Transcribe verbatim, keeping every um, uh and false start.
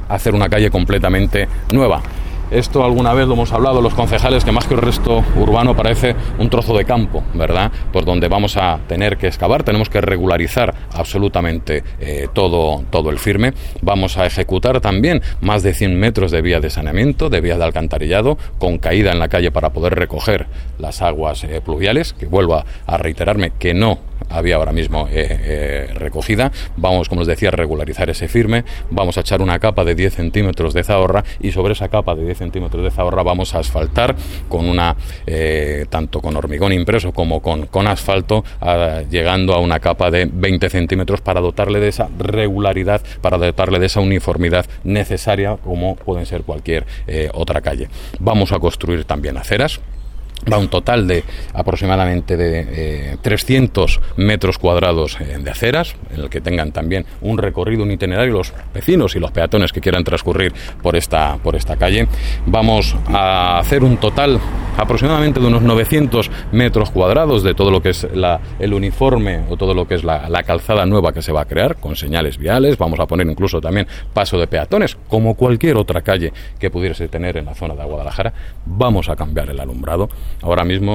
hacer una calle completamente nueva. Esto alguna vez lo hemos hablado los concejales, que más que el resto urbano parece un trozo de campo, ¿verdad? Por donde vamos a tener que excavar, tenemos que regularizar absolutamente eh, todo, todo el firme. Vamos a ejecutar también más de cien metros de vía de saneamiento, de vía de alcantarillado, con caída en la calle para poder recoger las aguas eh, pluviales, que vuelvo a, a reiterarme que no había ahora mismo eh, eh, recogida. Vamos, como les decía, a regularizar ese firme, vamos a echar una capa de diez centímetros de zahorra y sobre esa capa de diez centímetros de zahorra vamos a asfaltar con una, eh, tanto con hormigón impreso como con, con asfalto, a, llegando a una capa de veinte centímetros para dotarle de esa regularidad, para dotarle de esa uniformidad necesaria como pueden ser cualquier eh, otra calle. Vamos a construir también aceras. Va un total de aproximadamente de eh, trescientos metros cuadrados eh, de aceras, en el que tengan también un recorrido, un itinerario los vecinos y los peatones que quieran transcurrir por esta, por esta calle. Vamos a hacer un total aproximadamente de unos novecientos metros cuadrados de todo lo que es la, el uniforme o todo lo que es la, la calzada nueva que se va a crear, con señales viales. Vamos a poner incluso también paso de peatones, como cualquier otra calle que pudiese tener en la zona de Guadalajara. Vamos a cambiar el alumbrado. Ahora mismo